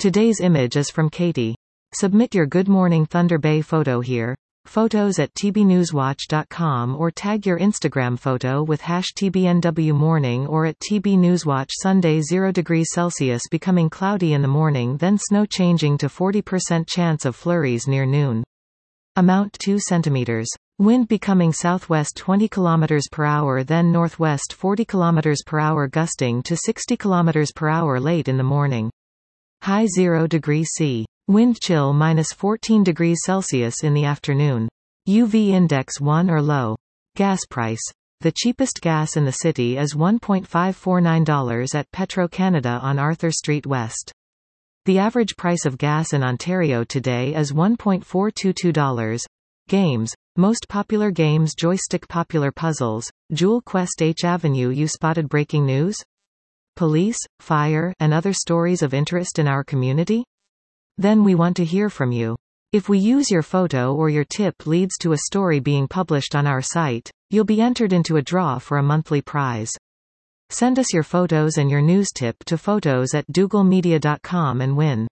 Today's image is from Katie. Submit your Good Morning Thunder Bay photo here. Photos@tbnewswatch.com or tag your Instagram photo with #TBNWMorning or at TB Newswatch. Sunday 0 degrees Celsius becoming cloudy in the morning, then snow changing to 40% chance of flurries near noon. Amount 2 centimeters. Wind becoming southwest 20 km per hour, then northwest 40 km per hour, gusting to 60 km per hour late in the morning. High 0 degrees C. Wind chill -14 degrees Celsius in the afternoon. UV index 1 or low. Gas price. The cheapest gas in the city is $1.549 at Petro-Canada on Arthur Street West. The average price of gas in Ontario today is $1.422. Games. Most popular games: joystick. Popular puzzles: Jewel Quest. H Avenue. You spotted breaking news? Police, fire, and other stories of interest in our community? Then we want to hear from you. If we use your photo or your tip leads to a story being published on our site, you'll be entered into a draw for a monthly prize. Send us your photos and your news tip to photos@dougalmedia.com and win.